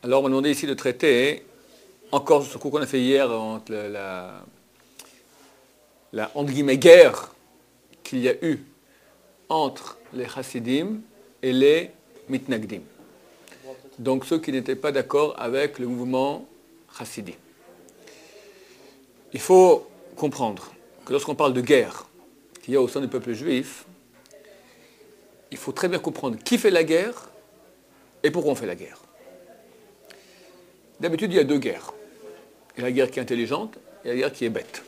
Alors, on m'a demandé ici de traiter encore ce coup qu'on a fait hier entre la entre guillemets, guerre qu'il y a eu entre les chassidim et les mitnagdim. Donc, ceux qui n'étaient pas d'accord avec le mouvement chassidi. Il faut comprendre que lorsqu'on parle de guerre qu'il y a au sein du peuple juif, il faut très bien comprendre qui fait la guerre et pourquoi on fait la guerre. D'habitude, il y a deux guerres. Il y a la guerre qui est intelligente et la guerre qui est bête.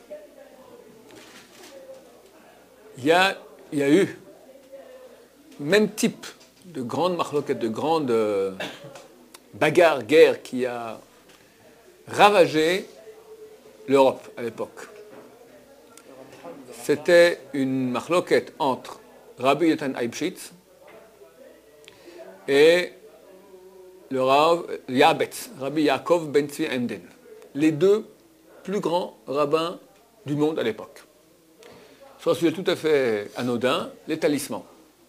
Il y a eu même type de grande marloquette, de grande bagarre, guerre qui a ravagé l'Europe à l'époque. C'était une marloquette entre Rabbi Yotan Eibshitz et le Rav Yabetz, Rabbi Yaakov Ben Tzvi Emden, les deux plus grands rabbins du monde à l'époque. Sur un sujet tout à fait anodin, les talismans.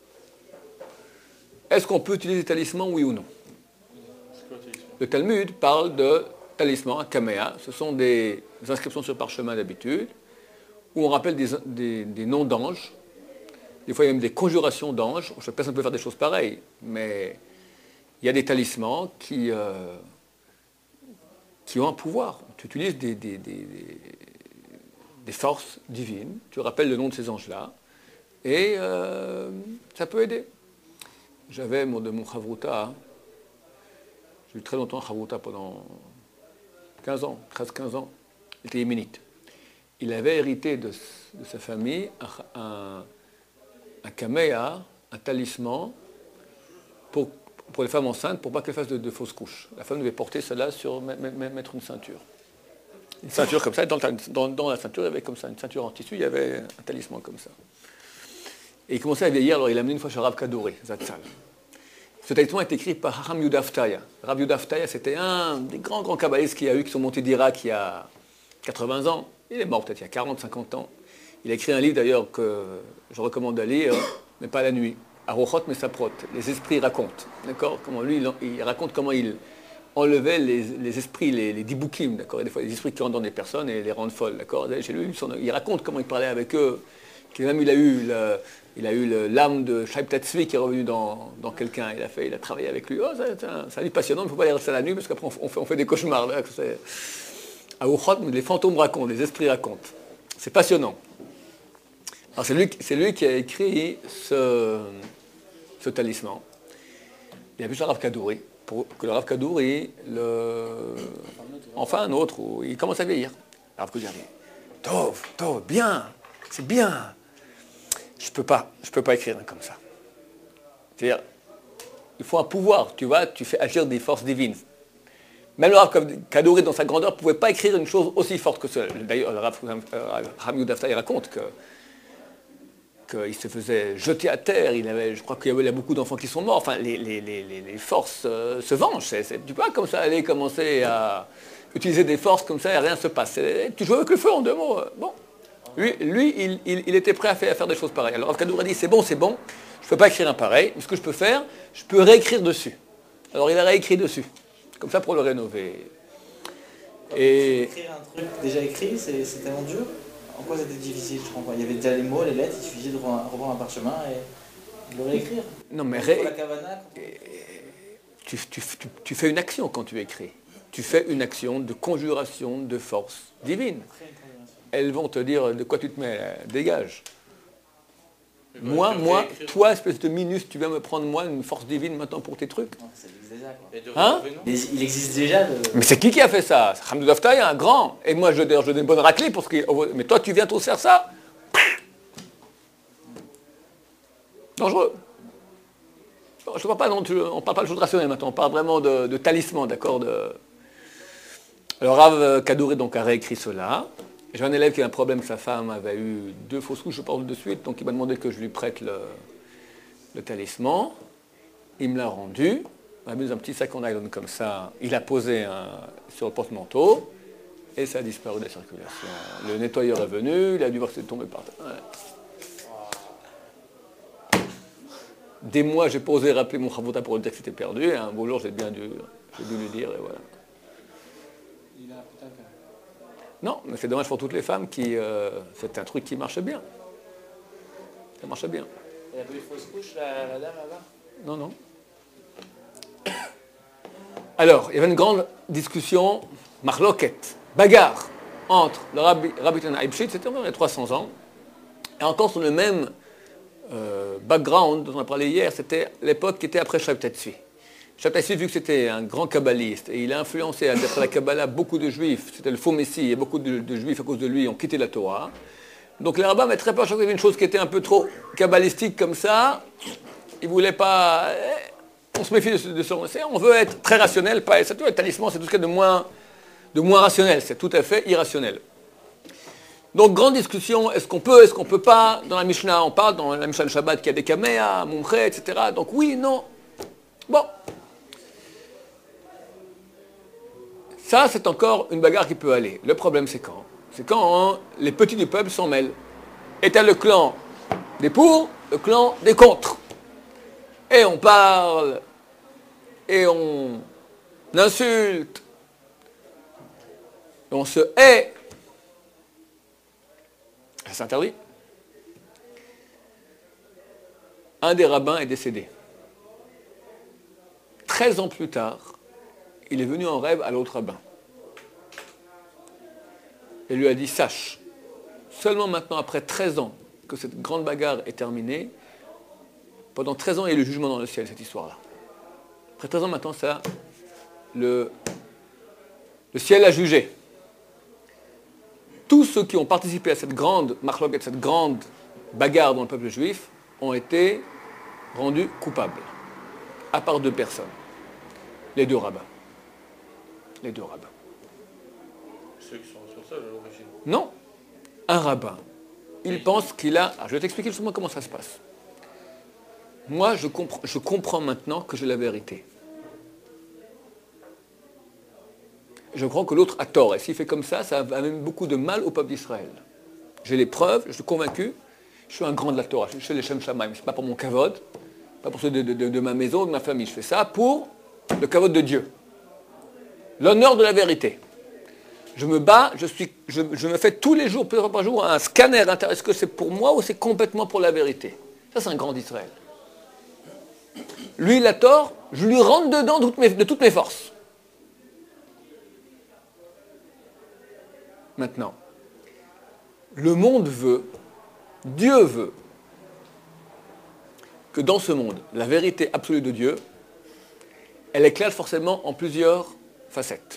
Est-ce qu'on peut utiliser les talismans, oui ou non? Le Talmud parle de talismans, un kaméa. Ce sont des inscriptions sur parchemin d'habitude, où on rappelle des noms d'anges. Des fois, il y a même des conjurations d'anges. Personne ne peut faire des choses pareilles, mais il y a des talismans qui ont un pouvoir. Tu utilises des forces divines, tu rappelles le nom de ces anges-là, et ça peut aider. J'avais de mon chavruta, j'ai eu très longtemps un chavruta pendant 15 ans, 13-15 ans, il était yéménite. Il avait hérité de sa famille un kaméa, un talisman, pour les femmes enceintes, pour pas qu'elles fassent de fausses couches. La femme devait porter cela mettre une ceinture. Une ceinture comme ça, dans la ceinture, il y avait comme ça, une ceinture en tissu, il y avait un talisman comme ça. Et il commençait à vieillir, alors il l'a amené une fois chez Rav Kadouri, Zatzal. Ce talisman est écrit par Hacham Yehuda Aftaya. Rav Yehuda Aftaya, c'était un des grands kabbalistes qu'il y a eu, qui sont montés d'Irak il y a 80 ans. Il est mort peut-être il y a 40-50 ans. Il a écrit un livre d'ailleurs que je recommande à lire, mais pas la nuit. Arochot Mesaprot, les esprits racontent. D'accord? Comment lui, il raconte comment il enlevait les esprits, les diboukim, d'accord? Et des fois, les esprits qui rentrent dans des personnes et les rendent folles, d'accord? J'ai lu, il raconte comment il parlait avec eux, qu'il même il a eu l'âme de Shaib Tatzvi qui est revenu dans quelqu'un. Il a travaillé avec lui. Oh, c'est un livre passionnant, il ne faut pas lire ça la nuit parce qu'après on fait des cauchemars. Aouchot, les fantômes racontent, les esprits racontent. C'est passionnant. Alors c'est lui qui a écrit ce talisman. Il a vu ça Rav Kadouri, pour que le Rav Kadouri, enfin un autre, où il commence à vieillir. Rav Kadouri dit, Tov, bien, c'est bien. Je peux pas écrire comme ça. C'est-à-dire, il faut un pouvoir, tu vois, tu fais agir des forces divines. Même le Rav Kadouri, dans sa grandeur, ne pouvait pas écrire une chose aussi forte que cela. D'ailleurs, le Rav Yehuda Aftaya raconte qu'il se faisait jeter à terre. Je crois qu'il y a beaucoup d'enfants qui sont morts. Enfin, les forces se vengent. Tu peux pas comme ça aller commencer à utiliser des forces comme ça et rien ne se passe. Tu joues avec le feu en deux mots. Bon. Lui, il était prêt à faire des choses pareilles. Alors Rav Kadouri a dit, c'est bon, je ne peux pas écrire un pareil, mais ce que je peux faire, je peux réécrire dessus. Alors il a réécrit dessus, comme ça pour le rénover. Et écrire un truc déjà écrit, c'est tellement dur. En quoi c'était difficile, je comprends. Il y avait déjà les mots, les lettres, il suffisait de reprendre un parchemin et de le réécrire. Non mais tu fais une action quand tu écris. Tu fais une action de conjuration de force divine. Elles vont te dire de quoi tu te mets, dégage. Moi, toi, espèce de minus, tu viens me prendre moi une force divine maintenant pour tes trucs. Non, ça existe déjà, quoi. Hein? Il existe déjà. Mais c'est qui a fait ça? Hacham Yehuda Aftaya, un grand. Et moi, je donne une bonne raclée parce que. Mais toi, tu viens tous faire ça? Dangereux. Je ne parle pas, on ne parle pas de choses rationnelles maintenant, on parle vraiment de talisman, d'accord? Alors Rav Kadouri donc a réécrit cela. J'ai un élève qui a un problème, sa femme avait eu 2 fausses couches, je pense de suite, donc il m'a demandé que je lui prête le talisman. Il me l'a rendu, on a mis dans un petit sac en nylon comme ça, il a posé sur le porte-manteau, et ça a disparu de la circulation. Le nettoyeur est venu, il a dû voir que c'était tombé par terre. Ouais. des mois, j'ai pas osé rappeler mon Chavruta pour lui dire que c'était perdu. Et un beau jour, j'ai dû lui dire, et voilà. Il a un putain de... Non, mais c'est dommage pour toutes les femmes qui... c'est un truc qui marche bien. Ça marche bien. Elle a pas eu fausse couche, la dame, là-bas? Non, non. Alors, il y avait une grande discussion, marloquette, bagarre, entre le Rabbi Tana Eibshitz, c'était il y a 300 ans, et encore sur le même background dont on a parlé hier, c'était l'époque qui était après Shabtai Tzvi. Shabtai Tzvi, vu que c'était un grand kabbaliste, et il a influencé, d'après la Kabbalah, beaucoup de juifs, c'était le faux messie, et beaucoup de juifs, à cause de lui, ont quitté la Torah. Donc les rabbins avaient très peur, chaque fois qu'il y avait une chose qui était un peu trop kabbalistique comme ça, ils ne voulaient pas... On se méfie de ce qu'on sait, on veut être très rationnel, pas c'est tout, le talisman, c'est tout ce qu'il y a de moins rationnel, c'est tout à fait irrationnel. Donc, grande discussion, est-ce qu'on peut pas, dans la Mishnah, on parle, dans la Mishnah de Shabbat, qu'il y a des kaméas, mumché, etc. Donc, oui, non. Bon. Ça, c'est encore une bagarre qui peut aller. Le problème, c'est quand? C'est quand les petits du peuple s'en mêlent. Et t'as le clan des pour, le clan des contre. Et on parle, et on insulte, et on se hait. C'est interdit. Un des rabbins est décédé. 13 ans plus tard, il est venu en rêve à l'autre rabbin. Et lui a dit, sache, seulement maintenant, après 13 ans, que cette grande bagarre est terminée, pendant 13 ans, il y a eu le jugement dans le ciel, cette histoire-là. Après 13 ans, maintenant, ça, le ciel a jugé. Tous ceux qui ont participé à cette grande marloquette, cette grande bagarre dans le peuple juif, ont été rendus coupables. À part 2 personnes. Les 2 rabbins. Les 2 rabbins. Ceux qui sont responsables à l'origine. Non. Un rabbin. Il pense qu'il a... Alors, je vais t'expliquer justement comment ça se passe. Moi, je comprends maintenant que j'ai la vérité. Je crois que l'autre a tort. Et s'il fait comme ça amène beaucoup de mal au peuple d'Israël. J'ai les preuves, je suis convaincu. Je suis un grand de la Torah. Je suis le Shem Shamaim. Ce n'est pas pour mon kavod, pas pour ceux de ma maison, de ma famille. Je fais ça pour le kavod de Dieu. L'honneur de la vérité. Je me bats, je me fais tous les jours, plusieurs fois par jour, un scanner intérieur. Est-ce que c'est pour moi ou c'est complètement pour la vérité? Ça, c'est un grand d'Israël. Lui, il a tort, je lui rentre dedans de toutes mes forces. Maintenant, le monde veut, Dieu veut, que dans ce monde, la vérité absolue de Dieu, elle éclate forcément en plusieurs facettes.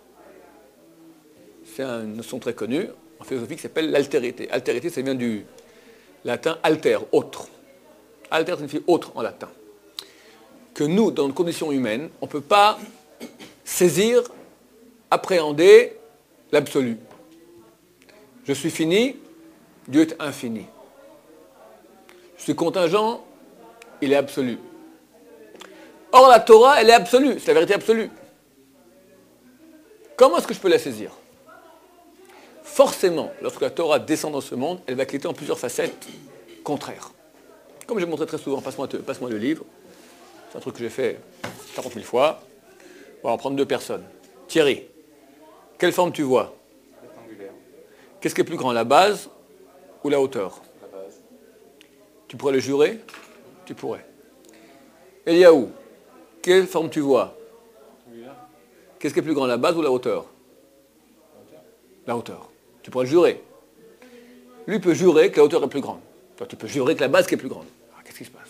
C'est une notion très connue en philosophie qui s'appelle l'altérité. Altérité, ça vient du latin alter, autre. Alter signifie autre en latin. Que nous, dans nos conditions humaines, on ne peut pas saisir, appréhender l'absolu. Je suis fini, Dieu est infini. Je suis contingent, il est absolu. Or, la Torah, elle est absolue, c'est la vérité absolue. Comment est-ce que je peux la saisir? Forcément, lorsque la Torah descend dans ce monde, elle va éclater en plusieurs facettes contraires. Comme j'ai montré très souvent, passe-moi le livre. C'est un truc que j'ai fait 40 000 fois. On va en prendre 2 personnes. Thierry, quelle forme tu vois? Rectangulaire. Qu'est-ce qui est plus grand, la base ou la hauteur? La base. Tu pourrais le jurer? Tu pourrais. Eliaou, quelle forme tu vois? Rectangulaire. Qu'est-ce qui est plus grand, la base ou la hauteur? La hauteur. Tu pourrais le jurer. Lui peut jurer que la hauteur est plus grande. Toi, tu peux jurer que la base est plus grande. Alors, qu'est-ce qui se passe?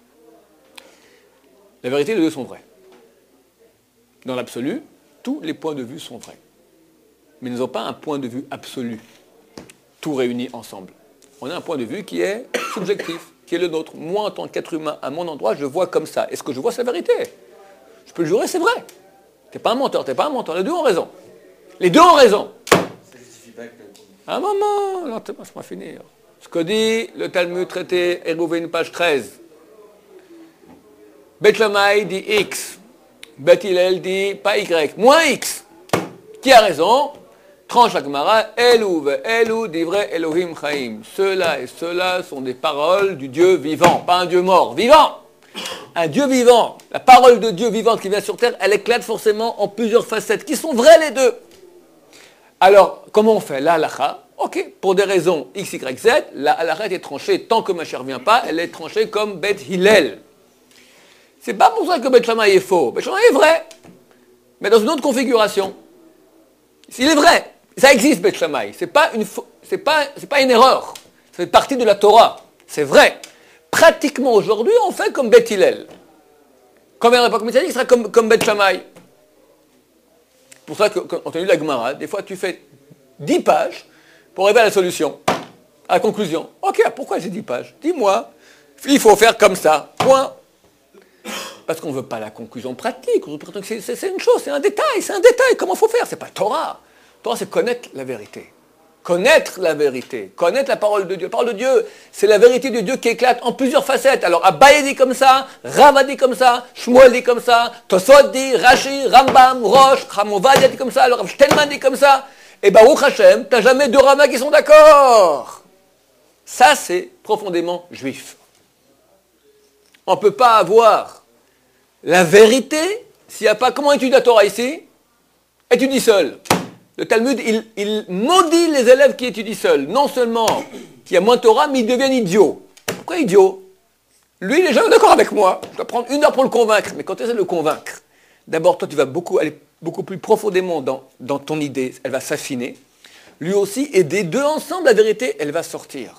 La vérité, les 2 sont vrais. Dans l'absolu, tous les points de vue sont vrais. Mais ils n'ont pas un point de vue absolu, tout réuni ensemble. On a un point de vue qui est subjectif, qui est le nôtre. Moi, en tant qu'être humain, à mon endroit, je vois comme ça. Et ce que je vois, c'est la vérité. Je peux le jurer, c'est vrai. T'es pas un menteur, t'es pas un menteur. Les 2 ont raison. Les 2 ont raison. Ça justifie pas que... Un moment, laisse-moi finir. Ce que dit le Talmud traité Eruvin, page 13. Bet Shammai dit X. Bet Hillel dit pas Y, moins X. Qui a raison? Tranche la Gemara, Elou ve Elou divrei Elohim chaim. Ceux-là et ceux-là sont des paroles du Dieu vivant, pas un Dieu mort, vivant. un Dieu vivant, la parole de Dieu vivante qui vient sur terre, elle éclate forcément en plusieurs facettes, qui sont vraies les deux. Alors, comment on fait la halakha? Ok, pour des raisons X, Y, Z, la halakha est tranchée, tant que Mashiach ne revient pas, elle est tranchée comme Bet Hillel. C'est pas pour ça que Bet Shammai est faux. Bet Shammai est vrai, mais dans une autre configuration. Il est vrai, ça existe Bet Shammai, c'est pas une erreur, ça fait partie de la Torah, c'est vrai. Pratiquement aujourd'hui, on fait comme Bet Hillel. Quand viendra l'époque messianique, il sera comme Bet Shammai. C'est pour ça que quand on a lu la Gemara, des fois tu fais 10 pages pour arriver à la solution, à la conclusion. Ok, pourquoi ces 10 pages? Dis-moi, il faut faire comme ça, point. Parce qu'on ne veut pas la conclusion pratique. C'est une chose, c'est un détail. Comment il faut faire? C'est pas Torah. Torah, c'est connaître la vérité. Connaître la vérité. Connaître la parole de Dieu. La parole de Dieu, c'est la vérité de Dieu qui éclate en plusieurs facettes. Alors, Abaye dit comme ça, Rava dit comme ça, Shmuel dit comme ça, Tosot dit, Rashi, Rambam, Rosh, Chamovadia dit comme ça, alors Rav Shtelman dit comme ça. Et Baruch Hashem, t'as jamais deux Rava qui sont d'accord. Ça, c'est profondément juif. On ne peut pas avoir la vérité s'il n'y a pas... Comment étudie la Torah ici? Étudie seul. Le Talmud, il maudit les élèves qui étudient seuls. Non seulement qu'il y a moins de Torah, mais ils deviennent idiots. Pourquoi idiots? Lui, il n'est jamais d'accord avec moi. Je dois prendre 1 heure pour le convaincre. Mais quand tu essaies de le convaincre, d'abord, toi, tu vas aller beaucoup plus profondément dans ton idée. Elle va s'affiner. Lui aussi, et des deux ensemble, la vérité, elle va sortir.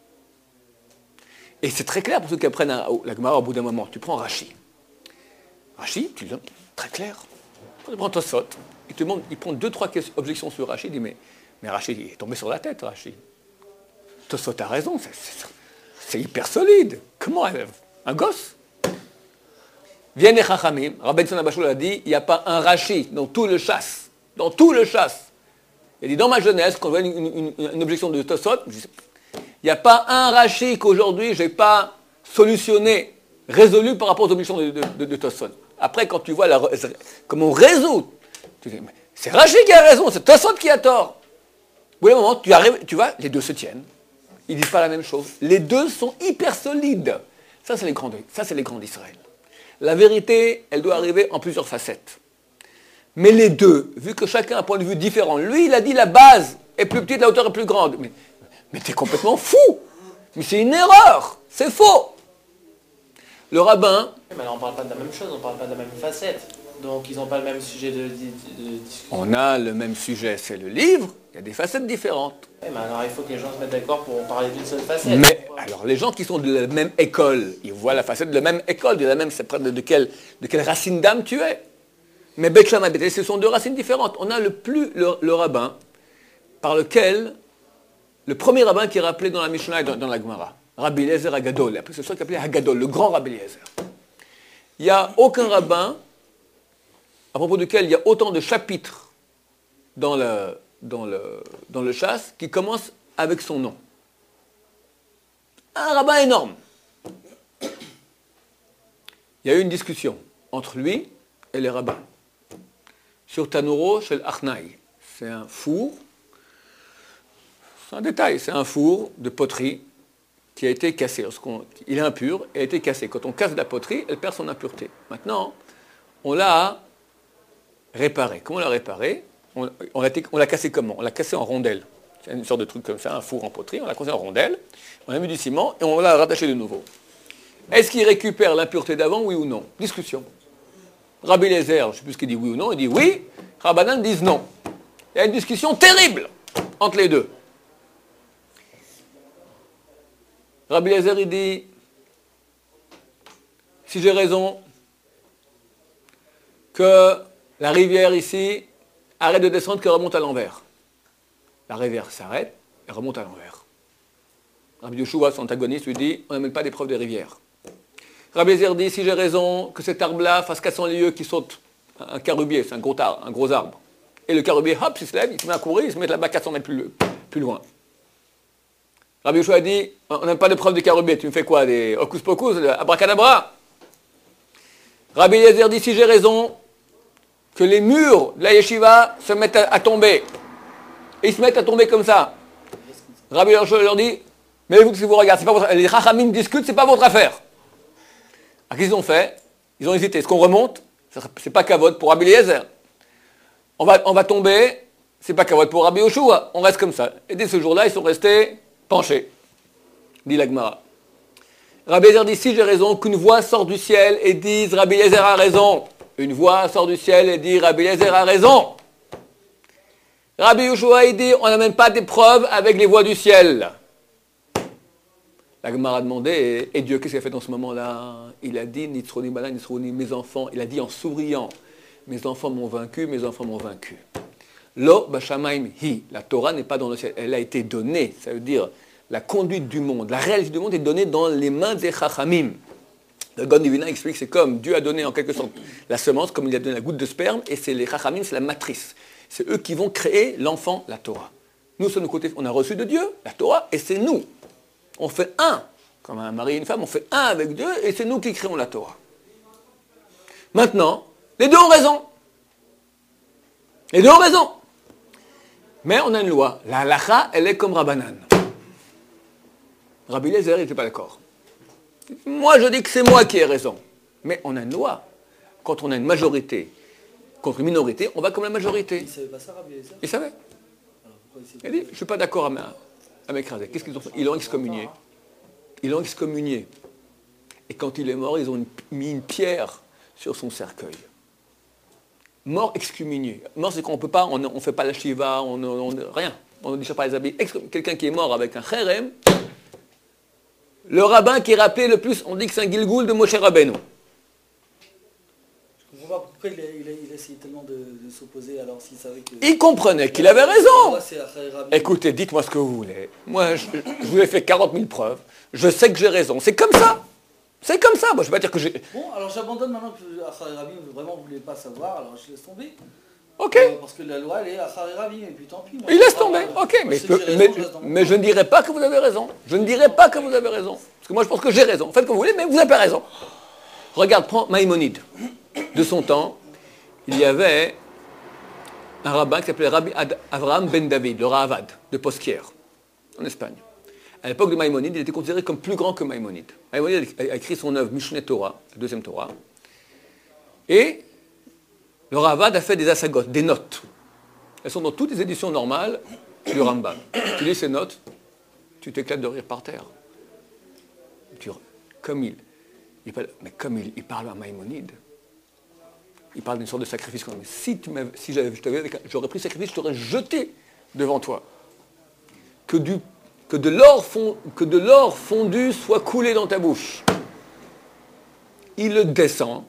Et c'est très clair pour ceux qui apprennent la Gemara au bout d'un moment. Tu prends Rashi. Rashi, tu dis, très clair. Tu prends Tosot. Il prend 2-3 objections sur Rashi. Il dit, mais Rashi, il est tombé sur la tête, Rashi. Tosot a raison, c'est hyper solide. Comment un gosse? Viennent les Chachamim. Rabbi Tzon Abashol a dit, il n'y a pas un Rashi dans tout le chasse. Dans tout le chasse. Il dit, dans ma jeunesse, quand on voit une objection de Tosot, il n'y a pas un Rashi qu'aujourd'hui je n'ai pas solutionné, résolu par rapport aux objections de Tosot. Après, quand tu vois comment on résout, tu dis, mais c'est Rashi qui a raison, c'est Tosot qui a tort. Au bout d'un moment, tu vois, les deux se tiennent. Ils ne disent pas la même chose. Les deux sont hyper solides. Ça, c'est les grands d'Israël. La vérité, elle doit arriver en plusieurs facettes. Mais les deux, vu que chacun a un point de vue différent, lui, il a dit la base est plus petite, la hauteur est plus grande. Mais t'es complètement fou. Mais c'est une erreur. C'est faux. Le rabbin... Mais là, on ne parle pas de la même chose, on ne parle pas de la même facette. Donc, ils n'ont pas le même sujet de discussion. On a le même sujet, c'est le livre. Il y a des facettes différentes. Oui, mais alors, il faut que les gens se mettent d'accord pour parler d'une seule facette. Mais, alors, les gens qui sont de la même école, ils voient la facette de la même école, de quelle racine d'âme tu es. Mais Bet Shammai et Bet Hillel, ce sont deux racines différentes. On a le rabbin par lequel... Le premier rabbin qui est rappelé dans la Mishnah et dans la Gemara, Rabbi Eliezer Hagadol, c'est ça qu'il appelait Hagadol, le grand Rabbi Eliezer. Il n'y a aucun rabbin à propos duquel il y a autant de chapitres dans le chasse qui commence avec son nom. Un rabbin énorme. Il y a eu une discussion entre lui et les rabbins sur Tanuro Shel Achnai. C'est un four. C'est un détail, c'est un four de poterie qui a été cassé. Il est impur et a été cassé. Quand on casse de la poterie, elle perd son impureté. Maintenant, on l'a réparé. Comment on l'a réparé? On l'a cassé comment? On l'a cassé en rondelles. C'est une sorte de truc comme ça, un four en poterie. On l'a cassé en rondelles, on a mis du ciment et on l'a rattaché de nouveau. Est-ce qu'il récupère l'impureté d'avant, oui ou non? Discussion. Rabbi Eliezer, je ne sais plus ce qu'il dit oui ou non, il dit oui. Rabbanan disent non. Il y a une discussion terrible entre les deux. Rabbi Eliezer, il dit, si j'ai raison, que la rivière ici arrête de descendre, qu'elle remonte à l'envers. La rivière s'arrête, elle remonte à l'envers. Rabbi Yoshua, son antagoniste, lui dit, on n'amène pas des preuves des rivières. Rabbi Eliezer dit, si j'ai raison, que cet arbre-là fasse 400 lieues qui saute, un carubier, c'est un gros arbre. Et le carubier, hop, il se lève, il se met à courir, il se met là-bas 400 mètres plus loin. Rabbi Yoshua dit, on n'a pas de preuve de carubier, tu me fais quoi, des hocus pocus, abracadabra? Rabbi Eliezer dit, si j'ai raison, que les murs de la yeshiva se mettent à tomber. Et ils se mettent à tomber comme ça. Rabbi Yoshua leur dit, mais vous, si vous regardez, c'est pas votre... les Chachamim discutent, c'est pas votre affaire. Alors qu'est-ce qu'ils ont fait? Ils ont hésité. Est-ce qu'on remonte? C'est pas Kavod pour Rabbi Eliezer. On va tomber, c'est pas Kavod pour Rabbi Yoshua. On reste comme ça. Et dès ce jour-là, ils sont restés penchés, dit la Gemara. Rabbi Eliezer dit, si j'ai raison, qu'une voix sort du ciel et dise Rabbi Eliezer a raison. Une voix sort du ciel et dit Rabbi Eliezer a raison. Rabbi Yoshua, il dit, on n'amène pas des preuves avec les voix du ciel. La Gemara a demandé, et Dieu, qu'est-ce qu'il a fait dans ce moment-là? Il a dit, Nitzroni Bala, Nitzroni, mes enfants, il a dit en souriant, mes enfants m'ont vaincu, mes enfants m'ont vaincu. Lo Bashamaim Hi, la Torah n'est pas dans le ciel, elle a été donnée, ça veut dire la conduite du monde, la réalité du monde est donnée dans les mains des Chachamim. Le God Divina explique, c'est comme Dieu a donné en quelque sorte la semence, comme il a donné la goutte de sperme, et c'est les Chachamim, c'est la matrice. C'est eux qui vont créer l'enfant, la Torah. Nous, sur nos côtés, on a reçu de Dieu la Torah, et c'est nous. On fait un, comme un mari et une femme, on fait un avec Dieu, et c'est nous qui créons la Torah. Maintenant, les deux ont raison. Les deux ont raison. Mais on a une loi. La halacha, elle est comme Rabbanan. Rabbi Eliezer, il n'était pas d'accord. Moi, je dis que c'est moi qui ai raison. Mais on a une loi. Quand on a une majorité contre une minorité, on va comme la majorité. Il ne savait pas ça, Rabbi Eliezer? Il savait. Alors pourquoi il Il dit, je ne suis pas d'accord à m'écraser. Qu'est-ce qu'ils ont fait? Ils l'ont excommunié. Ils l'ont excommunié. Et quand il est mort, ils ont mis une pierre sur son cercueil. Mort excommunié. Mort, c'est qu'on ne peut pas, on ne fait pas la shiva, rien. On ne déchire pas les habits. Quelqu'un qui est mort avec un cherem, le rabbin qui est rappelé le plus, on dit que c'est un Gilgoul de Moshe Rabbeinu. Je ne comprends pas pourquoi il essayait tellement de s'opposer alors s'il savait que... Il comprenait qu'il avait raison. Moi, c'est Achai Rabbi. Écoutez, dites-moi ce que vous voulez. Moi, je vous ai fait 40 000 preuves. Je sais que j'ai raison. C'est comme ça. C'est comme ça. Moi, je ne vais pas dire que j'ai... Bon, alors j'abandonne maintenant que Achai Rabbi vraiment ne voulait pas savoir, alors je laisse tomber. Ok. Parce que la loi, elle est Achai Rabbi, et puis tant pis. Moi, Il laisse tomber. Ok. Mais je ne dirai pas que vous avez raison. Je ne dirai pas que vous avez raison. Parce que moi, je pense que j'ai raison. Faites comme vous voulez, mais vous n'avez pas raison. Regarde, prends Maïmonide. De son temps, il y avait un rabbin qui s'appelait Rabbi Avraham ben David, le Ravad, de Posquière, en Espagne. À l'époque de Maïmonide, il était considéré comme plus grand que Maïmonide. Maïmonide a écrit son œuvre Mishneh Torah, la deuxième Torah, et le Ravad a fait des asagot, des notes. Elles sont dans toutes les éditions normales du Rambam. Tu lis ces notes, tu t'éclates de rire par terre. Comme il parle à Maïmonide, il parle d'une sorte de sacrifice. Si j'aurais pris sacrifice, je t'aurais jeté devant toi. Que de l'or fondu soit coulé dans ta bouche. Il le descend.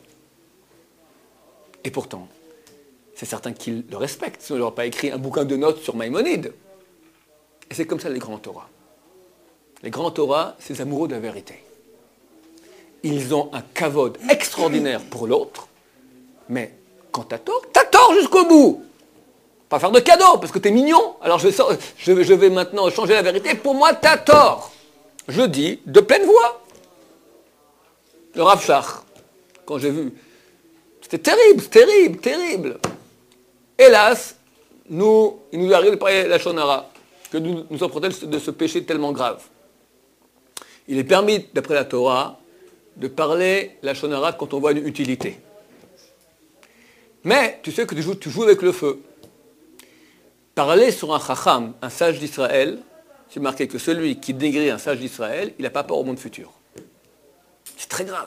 Et pourtant, c'est certain qu'il le respecte. Sinon, il n'aurait pas écrit un bouquin de notes sur Maïmonide. Et c'est comme ça les grands Torahs. Les grands Torahs, c'est les amoureux de la vérité. Ils ont un kavod extraordinaire pour l'autre. Mais quand t'as tort jusqu'au bout. Pas faire de cadeau, parce que t'es mignon. Alors je vais maintenant changer la vérité. Pour moi, t'as tort. Je dis de pleine voix. Le Rav Shach, quand j'ai vu, c'était terrible. Hélas, il nous arrive de parler de la Shonara, que nous en protège de ce péché tellement grave. Il est permis, d'après la Torah, de parler la Shonara quand on voit une utilité. Mais tu sais que tu joues avec le feu. Parler sur un chacham, un sage d'Israël, c'est marqué que celui qui dégrée un sage d'Israël, il n'a pas peur au monde futur. C'est très grave.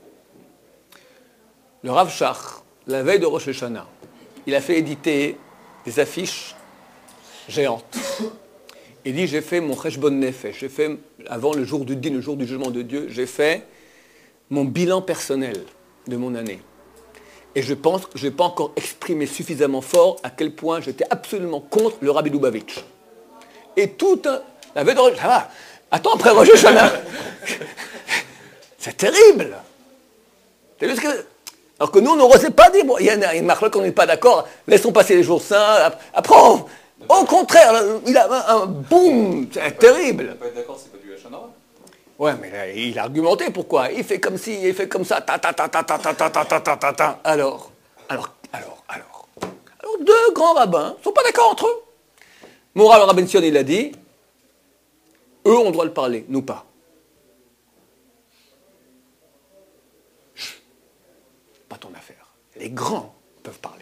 Le Rav Shach, la veille de Rosh Hashanah, il a fait éditer des affiches géantes. Il dit, j'ai fait mon cheshbon nefesh, j'ai fait, avant le jour du din, le jour du jugement de Dieu, j'ai fait mon bilan personnel de mon année. Et je pense que je n'ai pas encore exprimé suffisamment fort à quel point j'étais absolument contre le Rabbi Lubavitch. Et toute la veille de Rosh Hashanah, ça va, attends après Rosh Hashanah. C'est terrible. C'est juste que, alors que nous, on n'osait pas dire, bon, il y a une marque qu'on n'est pas d'accord, laissons passer les jours saints, après, au contraire, il a un boum, c'est terrible. Ne pas être d'accord, c'est pas du Hachanara. Ouais, mais là, il a argumenté pourquoi. Il fait comme ci, il fait comme ça, ta. Alors, deux grands rabbins ne sont pas d'accord entre eux. Mon rabbin Sion, il a dit, eux ont le droit de parler, nous pas. pas ton affaire. Les grands peuvent parler.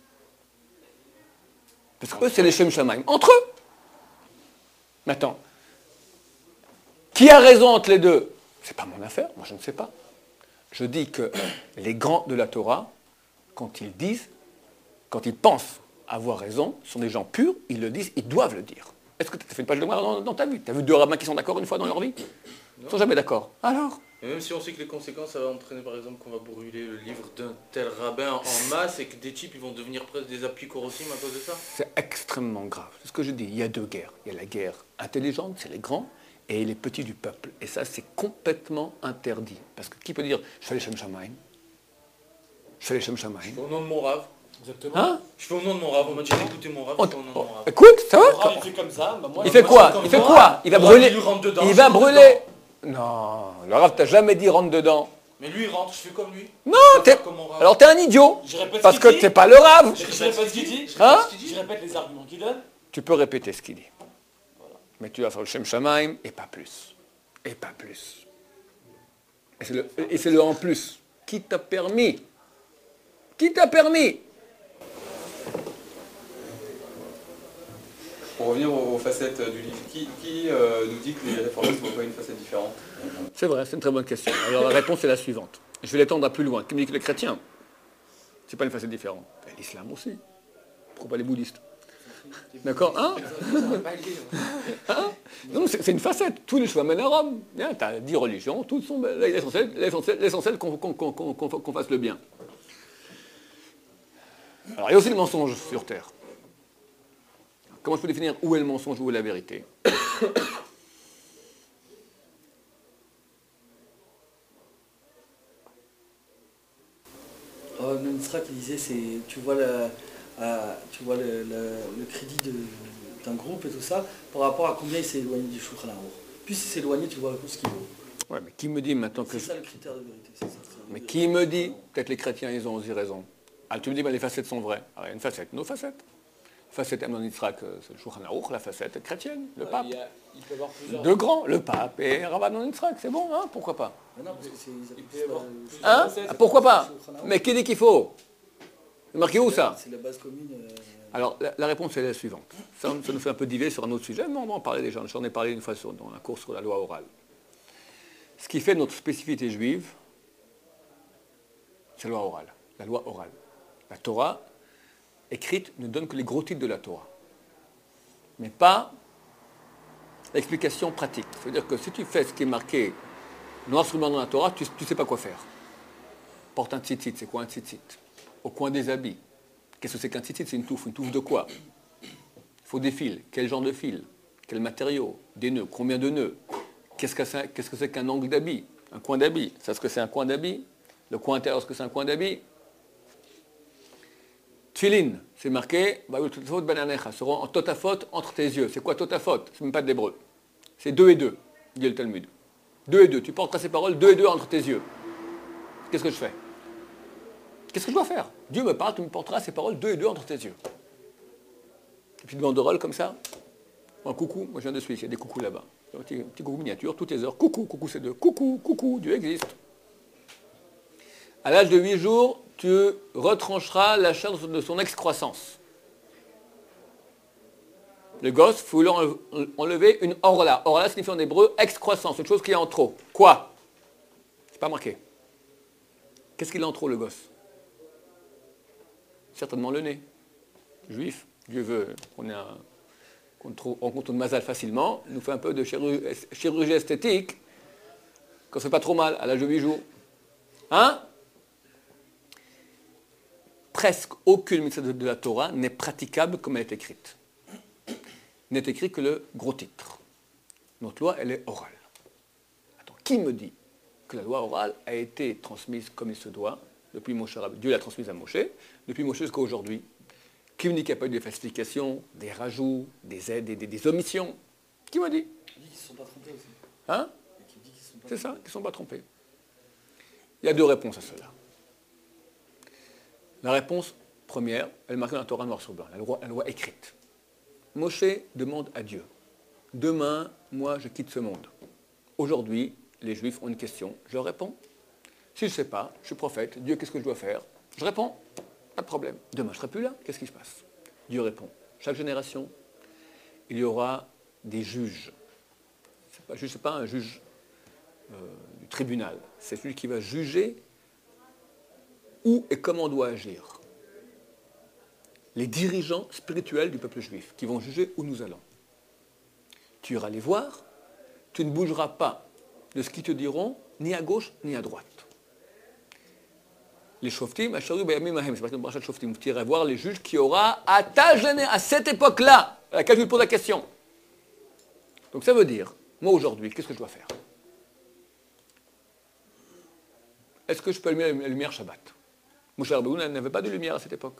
Parce qu'eux, c'est les Shem Shamaim. Entre eux. Maintenant, qui a raison entre les deux? C'est pas mon affaire, moi je ne sais pas. Je dis que les grands de la Torah, quand ils disent, quand ils pensent avoir raison, sont des gens purs, ils le disent, ils doivent le dire. Est-ce que tu as fait une page de Gemara dans ta vie? Tu as vu deux rabbins qui sont d'accord une fois dans leur vie? Ils ne sont jamais d'accord. Alors? Et même si on sait que les conséquences, ça va entraîner par exemple qu'on va brûler le livre d'un tel rabbin en masse et que des types ils vont devenir presque des apicorosim à cause de ça. C'est extrêmement grave. C'est ce que je dis. Il y a deux guerres. Il y a la guerre intelligente, c'est les grands, et les petits du peuple. Et ça, c'est complètement interdit. Parce que qui peut dire, je fais les Shem Shamaim? Je fais les Shem Shamaim. Je fais au nom de mon rave. Exactement. Hein? Je fais au nom de mon rave. On m'a dit d'écouter mon rave, je fais au nom de mon rave. Écoute, ça Le rave, va? il fait comme ça. Bah, moi, Il fait moi, quoi? c'est comme Il fait moi. quoi? Il va Le rave, brûler. il lui rentre dedans, Il je va rentre brûler. Non, le Rav t'a jamais dit rentre dedans. Mais lui il rentre, je fais comme lui. Non, Je fais comme mon rave. alors t'es un idiot. Je répète Parce ce que qu'il dit. t'es pas le Rav. Je répète ce qu'il dit. Hein? Je répète les arguments qu'il donne. Tu peux répéter ce qu'il dit. Mais tu vas faire le Shem Shamaim et pas plus. Et pas plus. Et c'est le en plus. Qui t'a permis? Qui t'a permis? Pour revenir aux facettes du livre, qui nous dit que les réformistes ne voient pas une facette différente? C'est vrai, c'est une très bonne question. Alors la réponse est la suivante. Je vais l'étendre à plus loin. Qui me dit que les chrétiens, c'est pas une facette différente? L'islam aussi. Pourquoi pas les bouddhistes? D'accord, hein? Hein? Non, c'est une facette. Tous les chemins mènent à Rome. Tu as 10 religions, toutes sont belles. L'essentiel qu'on fasse le bien. Alors il y a aussi le mensonge sur Terre. Comment je peux définir où est le mensonge, où est la vérité? Nonsra qui disait, tu vois le crédit d'un groupe et tout ça, par rapport à combien il s'est éloigné du Shulchan Aruch. Plus il s'est éloigné, tu vois ce qu'il vaut. Ouais, mais qui me dit maintenant que... C'est ça le critère de vérité, c'est ça. Mais qui me dit? Peut-être les chrétiens, ils ont aussi raison. Ah, tu me dis, les facettes sont vraies. Alors, il y a une facette, nos facettes. La facette Amnon Yitzhak, c'est le Shulchan Aruch, la facette chrétienne, le pape. Il peut y avoir plusieurs. Deux grands, le pape et Rav Amnon Yitzhak, c'est bon, hein? Pourquoi pas? Mais non, parce que c'est... Il peut y avoir Hein? Ah, pourquoi pas? Mais qui dit qu'il faut? C'est marqué où ça? C'est la base commune. Alors, la réponse est la suivante. Ça nous fait un peu diver sur un autre sujet, mais on va en parler déjà. J'en ai parlé une fois dans un cours sur la loi orale. Ce qui fait notre spécificité juive, c'est la loi orale. La loi orale. La Torah écrite ne donne que les gros titres de la Torah, mais pas l'explication pratique. C'est-à-dire que si tu fais ce qui est marqué noir sur blanc dans la Torah, tu ne sais pas quoi faire. Porte un tzitzit, c'est quoi un tzitzit? Au coin des habits. Qu'est-ce que c'est qu'un tzitzit? C'est une touffe. Une touffe de quoi? Il faut des fils. Quel genre de fils? Quel matériau? Des nœuds. Combien de nœuds? Qu'est-ce que c'est qu'un angle d'habit? Un coin d'habit. C'est ce que c'est un coin d'habit? Le coin intérieur, est-ce que c'est un coin d'habit? Tfilin, c'est marqué, seront en totafot entre tes yeux. C'est quoi totafot? C'est même pas de l'hébreu. C'est 2 et 2, dit le Talmud. 2 et 2. Tu porteras ces paroles 2 et 2 entre tes yeux. Qu'est-ce que je fais? Qu'est-ce que je dois faire? Dieu me parle, tu me porteras ces paroles 2 et 2 entre tes yeux. Une petite banderole comme ça. Un coucou, moi je viens de Suisse, il y a des coucous là-bas. Un petit coucou miniature, toutes les heures. Coucou, coucou, c'est 2. Coucou, coucou, Dieu existe. À l'âge de 8 jours, tu retrancheras la chair de son excroissance. Le gosse, il faut lui enlever une orla. Orla signifie en hébreu excroissance, une chose qui est en trop. Quoi? C'est pas marqué. Qu'est-ce qu'il a en trop, le gosse? Certainement le nez. Juif, Dieu veut qu'on rencontre une mazal facilement, il nous fait un peu de chirurgie esthétique, quand c'est pas trop mal, à l'âge de 8 jours. Hein? Presque aucune mitzvah de la Torah n'est praticable comme elle est écrite. N'est écrit que le gros titre. Notre loi, elle est orale. Attends, qui me dit que la loi orale a été transmise comme il se doit depuis Moshe Rabbeinu? Dieu l'a transmise à Moshe, depuis Moshe jusqu'à aujourd'hui. Qui me dit qu'il n'y a pas eu de falsifications, des rajouts, des aides, des omissions? Qui m'a dit? Qui dit qu'ils ne se sont pas trompés aussi. Hein? Qui dit qu'ils se sont pas C'est ça, trompés. qu'ils ne sont pas trompés. Il y a deux réponses à cela. La réponse première, elle est marquée dans la Torah noir sur blanc, la loi écrite. Moshe demande à Dieu, demain, moi, je quitte ce monde. Aujourd'hui, les Juifs ont une question, je leur réponds. Si je ne sais pas, je suis prophète, Dieu, qu'est-ce que je dois faire? Je réponds, pas de problème. Demain, je ne serai plus là, qu'est-ce qui se passe? Dieu répond. Chaque génération, il y aura des juges. Je ne sais pas un juge du tribunal, c'est celui qui va juger où et comment on doit agir. Les dirigeants spirituels du peuple juif qui vont juger où nous allons. Tu iras les voir, tu ne bougeras pas de ce qu'ils te diront, ni à gauche ni à droite. Les shoftim, c'est parce que le shoftim, tu iras voir les juges qui aura à cette époque-là, à laquelle je lui pose la question. Donc ça veut dire, moi aujourd'hui, qu'est-ce que je dois faire? Est-ce que je peux allumer la lumière Shabbat? Moshe Rabbeinu n'avait pas de lumière à cette époque.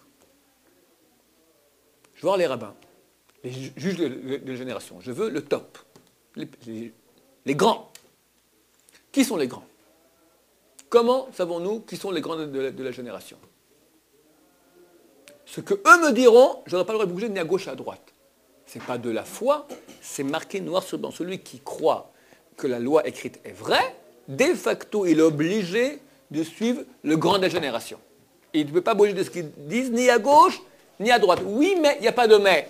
Je veux voir les rabbins, les juges de la génération. Je veux le top, les grands. Qui sont les grands? Comment savons-nous qui sont les grands de la génération? Ce que eux me diront, je n'aurai pas le droit de bouger ni à gauche ni à droite. Ce n'est pas de la foi, c'est marqué noir sur blanc. Celui qui croit que la loi écrite est vraie, de facto, il est obligé de suivre le grand de la génération. Et il ne peut pas bouger de ce qu'ils disent, ni à gauche, ni à droite. Oui, mais il n'y a pas de mais.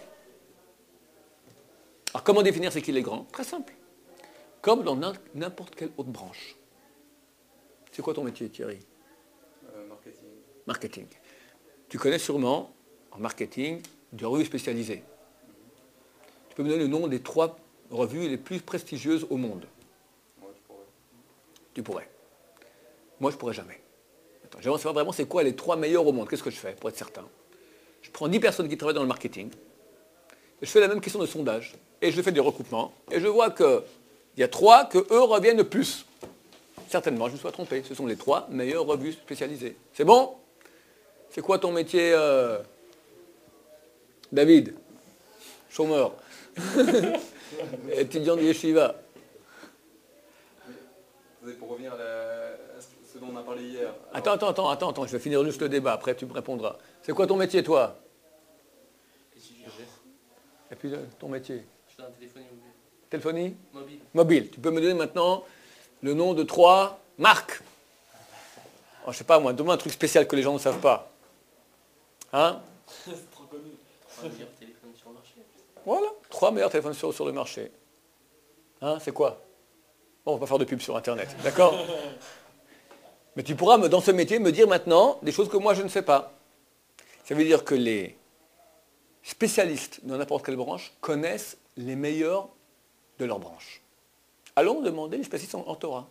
Alors comment définir c'est qu'il est grand? Très simple. Comme dans n'importe quelle autre branche. C'est quoi ton métier, Thierry? Marketing. Marketing. Tu connais sûrement, en marketing, des revues spécialisées. Tu peux me donner le nom des 3 revues les plus prestigieuses au monde? Moi, je pourrais. Tu pourrais. Moi, je ne pourrais jamais. Attends, j'aimerais savoir vraiment c'est quoi les 3 meilleurs au monde. Qu'est-ce que je fais pour être certain? Je prends 10 personnes qui travaillent dans le marketing, et je fais la même question de sondage, et je fais des recoupements, et je vois qu'il y a 3 que eux reviennent le plus. Certainement, je me sois trompé. Ce sont les 3 meilleures revues spécialisées. C'est bon? C'est quoi ton métier, David? Chômeur. Étudiant de yeshiva. Pour revenir à ce dont on a parlé hier. Attends, je vais finir juste le débat, après tu me répondras. C'est quoi ton métier, toi? Et puis ton métier? Je suis dans la téléphonie mobile. Téléphonie? Mobile. Mobile. Tu peux me donner maintenant le nom de 3 marques? Oh, je sais pas moi, donne-moi un truc spécial que les gens ne savent pas. Hein? C'est trop connu. On va dire téléphone sur le marché. Voilà, 3 meilleurs téléphones sur le marché. Hein, c'est quoi? Bon, on va pas faire de pub sur Internet, d'accord? Mais tu pourras, dans ce métier, me dire maintenant des choses que moi je ne sais pas. Ça veut dire que les spécialistes dans n'importe quelle branche connaissent les meilleurs de leur branche. Allons demander les spécialistes en Torah.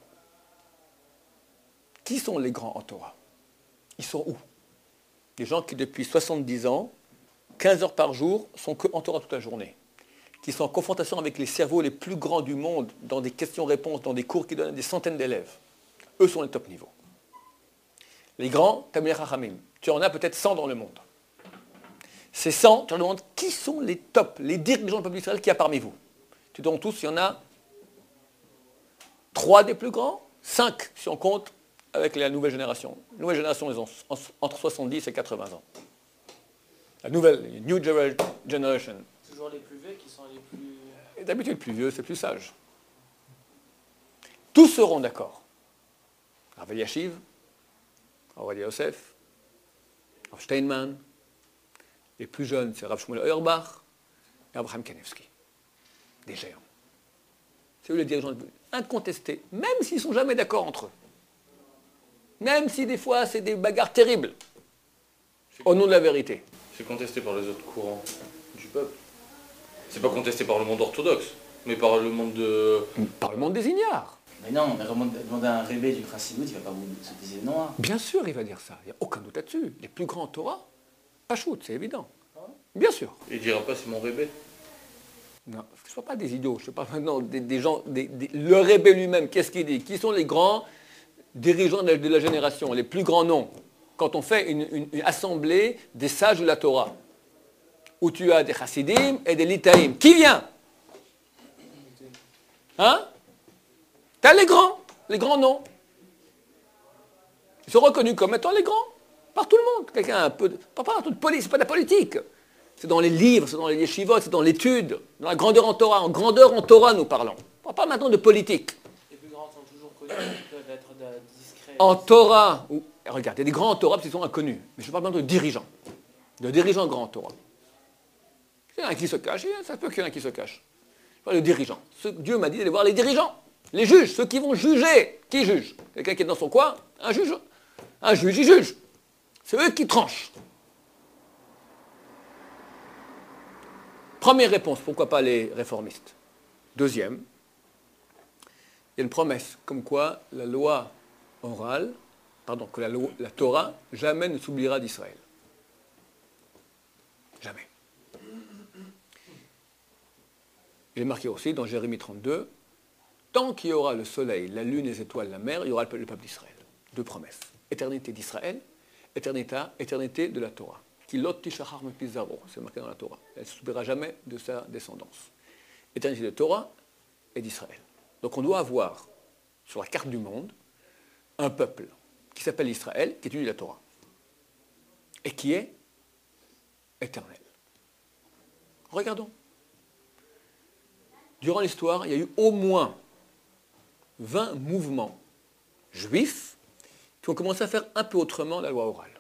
Qui sont les grands en Torah? Ils sont où? Des gens qui, depuis 70 ans, 15 heures par jour, sont que en Torah toute la journée. Qui sont en confrontation avec les cerveaux les plus grands du monde, dans des questions-réponses, dans des cours qui donnent à des centaines d'élèves. Eux sont les top niveaux. Les grands, Tamil Chachamim. Tu en as peut-être 100 dans le monde. Ces 100, tu leur demandes qui sont les tops, les dirigeants du peuple d'Israël qu'il y a parmi vous. Tu te demandes tous, il y en a 3 des plus grands, 5 si on compte avec la nouvelle génération. La nouvelle génération, ils ont entre 70 et 80 ans. La nouvelle, New Generation. Toujours les plus vieux qui sont les plus... Et d'habitude, le plus vieux, c'est plus sage. Tous seront d'accord. Rav Eliashiv, Rav Yosef, Rav Steinman, les plus jeunes, c'est Rav Shmuel Auerbach et Abraham Kanevsky. Des géants. C'est eux les dirigeants incontestés, même s'ils ne sont jamais d'accord entre eux. Même si des fois c'est des bagarres terribles, au nom de la vérité. C'est contesté par les autres courants du peuple. C'est pas contesté par le monde orthodoxe, mais par le monde de... Par le monde des ignares. Mais non, mais demander à un rébé du Chassidout, il ne va pas vous se dire non. Bien sûr, il va dire ça. Il n'y a aucun doute là-dessus. Les plus grands en Torah, Pachout, c'est évident. Bien sûr. Il dira pas c'est mon rébé. Non, je ne parle pas des idiots, je parle maintenant des gens, le rébé lui-même, qu'est-ce qu'il dit? Qui sont les grands dirigeants de la génération, les plus grands noms? Quand on fait une assemblée des sages de la Torah, où tu as des chassidim et des litaïm, qui vient? Hein? Tu as les grands noms. Ils sont reconnus comme étant les grands, par tout le monde. Quelqu'un un peu, pas partout de politique, c'est pas de la politique. C'est dans les livres, c'est dans les yeshivot, c'est dans l'étude, dans la grandeur en Torah. En grandeur en Torah, nous parlons. On ne parle pas maintenant de politique. Les plus grands sont toujours connus, ils peuvent être discrets En Torah, regarde, il y a des grands en Torah qui sont inconnus. Mais je parle maintenant de dirigeants. De dirigeants grands en Torah. Il y en a un qui se cache, ça peut qu'il y en a un qui se cache. Je parle de dirigeants. Dieu m'a dit d'aller voir les dirigeants. Les juges, ceux qui vont juger. Qui juge? Quelqu'un qui est dans son coin? Un juge. Un juge, il juge. C'est eux qui tranchent. Première réponse, pourquoi pas les réformistes? Deuxième, il y a une promesse, comme quoi la loi orale, que la Torah jamais ne s'oubliera d'Israël. Jamais. Il est marqué aussi dans Jérémie 32, tant qu'il y aura le soleil, la lune, les étoiles, la mer, il y aura le peuple d'Israël. Deux promesses. Éternité d'Israël, éternité de la Torah. Kilot tishachar mepizaro, c'est marqué dans la Torah. Elle ne s'oubliera jamais de sa descendance. Éternité de Torah et d'Israël. Donc on doit avoir, sur la carte du monde, un peuple qui s'appelle Israël, qui étudie la Torah. Et qui est éternel. Regardons. Durant l'histoire, il y a eu au moins 20 mouvements juifs qui ont commencé à faire un peu autrement la loi orale.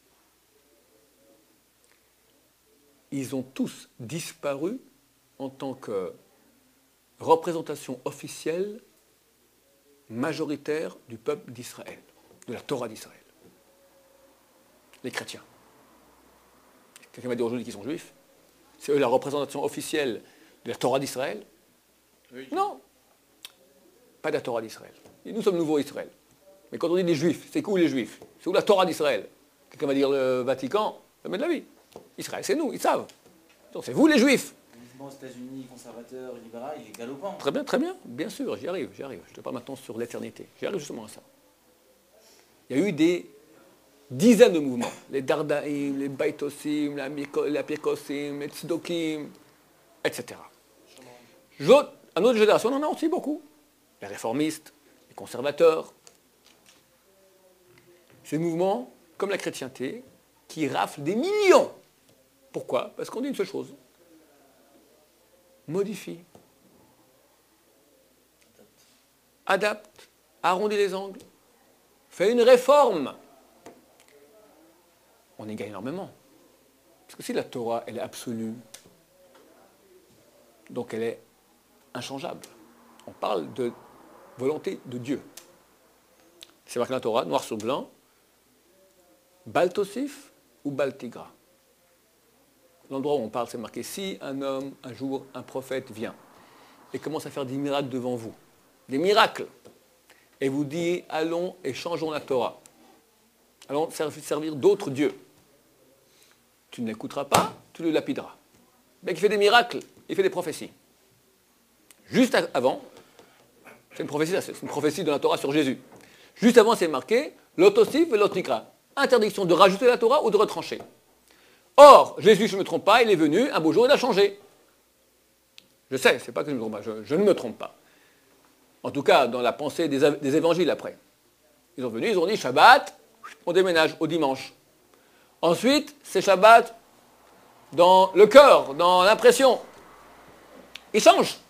Ils ont tous disparu en tant que représentation officielle majoritaire du peuple d'Israël, de la Torah d'Israël. Les chrétiens. Quelqu'un va dire aujourd'hui qu'ils sont juifs. C'est eux la représentation officielle de la Torah d'Israël? Oui. Non. Pas de la Torah d'Israël. Et nous sommes nouveaux Israël. Mais quand on dit les juifs, c'est où les juifs? C'est où la Torah d'Israël? Quelqu'un va dire le Vatican, ça met de la vie. Israël, c'est nous, ils savent. Donc c'est vous les juifs. Le mouvement aux États-Unis, conservateur, libéral, il est galopant. Très bien, bien sûr, j'y arrive. Je te parle maintenant sur l'éternité. J'y arrive justement à ça. Il y a eu des dizaines de mouvements. Les Dardaïm, les Baitosim, les Apirkosim, les Tzdokim, etc. À notre génération, on en a aussi beaucoup. Les réformistes, les conservateurs. Ces mouvements, comme la chrétienté, qui raflent des millions. Pourquoi? Parce qu'on dit une seule chose. Modifie. Adapte. Arrondit les angles. Fait une réforme. On y gagne énormément. Parce que si la Torah, elle est absolue, donc elle est inchangeable. On parle de volonté de Dieu. C'est marqué dans la Torah, noir sur blanc, Bal Tosif ou Bal Tigra. L'endroit où on parle, c'est marqué, si un homme, un jour, un prophète vient et commence à faire des miracles devant vous, des miracles, et vous dit, allons et changeons la Torah, allons servir d'autres dieux, tu ne l'écouteras pas, tu le lapideras. Mais qui fait des miracles, il fait des prophéties. Juste avant, c'est une prophétie de la Torah sur Jésus. Juste avant, c'est marqué l'otosif et l'otikra. Interdiction de rajouter la Torah ou de retrancher. Or, Jésus, je ne me trompe pas, il est venu, un beau jour, il a changé. Je sais, c'est pas que je me trompe pas, je ne me trompe pas. En tout cas, dans la pensée des évangiles après. Ils sont venus, ils ont dit Shabbat, on déménage au dimanche. Ensuite, c'est Shabbat dans le cœur, dans l'impression. Ils changent.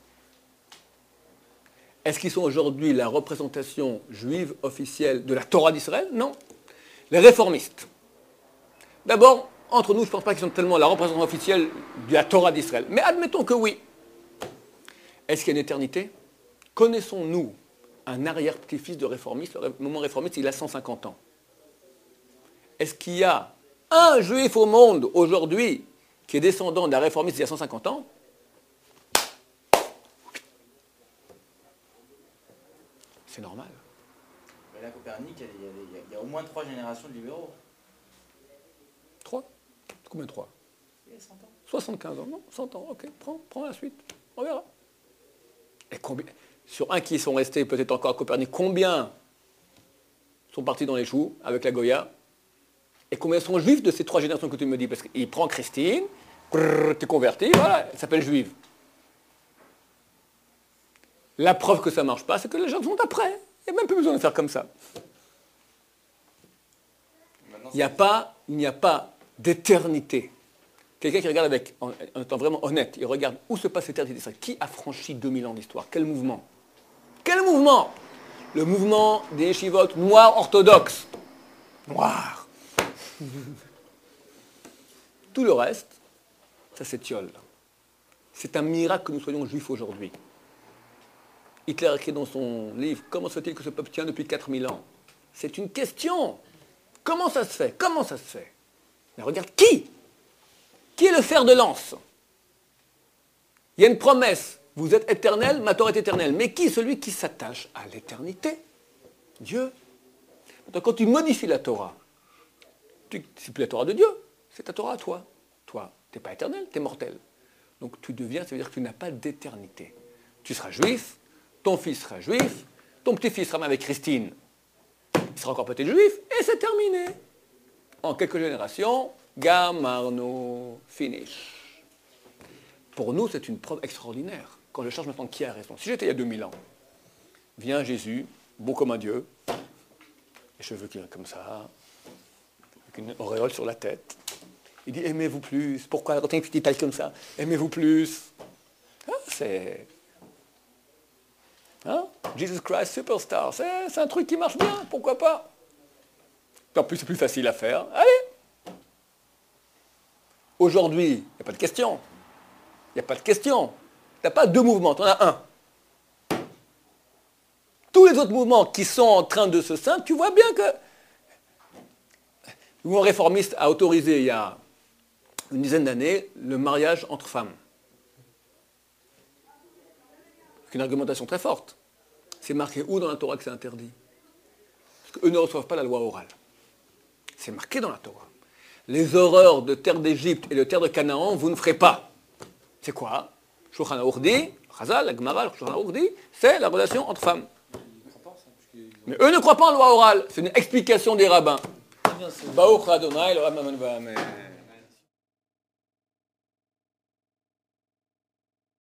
Est-ce qu'ils sont aujourd'hui la représentation juive officielle de la Torah d'Israël? Non. Les réformistes. D'abord, entre nous, je ne pense pas qu'ils sont tellement la représentation officielle de la Torah d'Israël. Mais admettons que oui. Est-ce qu'il y a une éternité? Connaissons-nous un arrière-petit-fils de réformiste? Le mouvement réformiste, il a 150 ans. Est-ce qu'il y a un juif au monde aujourd'hui qui est descendant d'un réformiste il y a 150 ans? C'est normal. Mais là, Copernic, il y a au moins 3 générations de libéraux. 3? Combien 3? Il y a 100 ans. 75 ans, non? 100 ans, ok, prends la suite. On verra. Et combien, sur un qui sont restés peut-être encore à Copernic, combien sont partis dans les choux avec la Goya? Et combien sont juifs de ces 3 générations que tu me dis? Parce qu'il prend Christine, t'es converti, voilà, elle s'appelle juive. La preuve que ça ne marche pas, c'est que les gens sont après. Il n'y a même plus besoin de faire comme ça. Il n'y a pas d'éternité. Quelqu'un qui regarde en étant vraiment honnête, il regarde où se passe l'éternité d'Israël. Qui a franchi 2000 ans d'histoire? Quel mouvement? Quel mouvement? le mouvement des yeshivot noirs orthodoxes. Noirs. Tout le reste, ça s'étiole. C'est un miracle que nous soyons juifs aujourd'hui. Hitler écrit dans son livre « Comment se fait-il que ce peuple tient depuis 4000 ans ?» C'est une question. Comment ça se fait? Comment ça se fait? Mais regarde, qui est le fer de lance? Il y a une promesse. Vous êtes éternel, ma Torah est éternelle. Mais qui? Celui qui s'attache à l'éternité. Dieu. Donc quand tu modifies la Torah, c'est plus la Torah de Dieu, c'est ta Torah à toi. Toi, tu n'es pas éternel, tu es mortel. Donc tu deviens, ça veut dire que tu n'as pas d'éternité. Tu seras juif, ton fils sera juif, ton petit-fils sera même avec Christine, il sera encore peut-être juif, et c'est terminé. En quelques générations, gamarno, finish. Pour nous, c'est une preuve extraordinaire. Quand je cherche maintenant qui a raison. Si j'étais il y a 2000 ans, vient Jésus, beau comme un dieu, les cheveux qui sont comme ça, avec une auréole sur la tête. Il dit, aimez-vous plus. Pourquoi quand il y a une petite taille comme ça? Aimez-vous plus. Ah, c'est... Hein? Jesus Christ Superstar. C'est un truc qui marche bien. Pourquoi pas? En plus, c'est plus facile à faire. Allez! Aujourd'hui, il n'y a pas de question. Il n'y a pas de question. Tu n'as pas deux mouvements, tu en as un. Tous les autres mouvements qui sont en train de se scindre, tu vois bien que le mouvement réformiste a autorisé il y a une dizaine d'années le mariage entre femmes. C'est une argumentation très forte. C'est marqué où dans la Torah que c'est interdit? Parce qu'eux ne reçoivent pas la loi orale. C'est marqué dans la Torah. Les horreurs de terre d'Égypte et de terre de Canaan, vous ne ferez pas. C'est quoi? Shulchan Aruch dit, Chazal, la Gemara, Shulchan Aruch dit, c'est la relation entre femmes. Mais eux ne croient pas en loi orale. C'est une explication des rabbins. Baruch Adonai, le Rabbin Amen.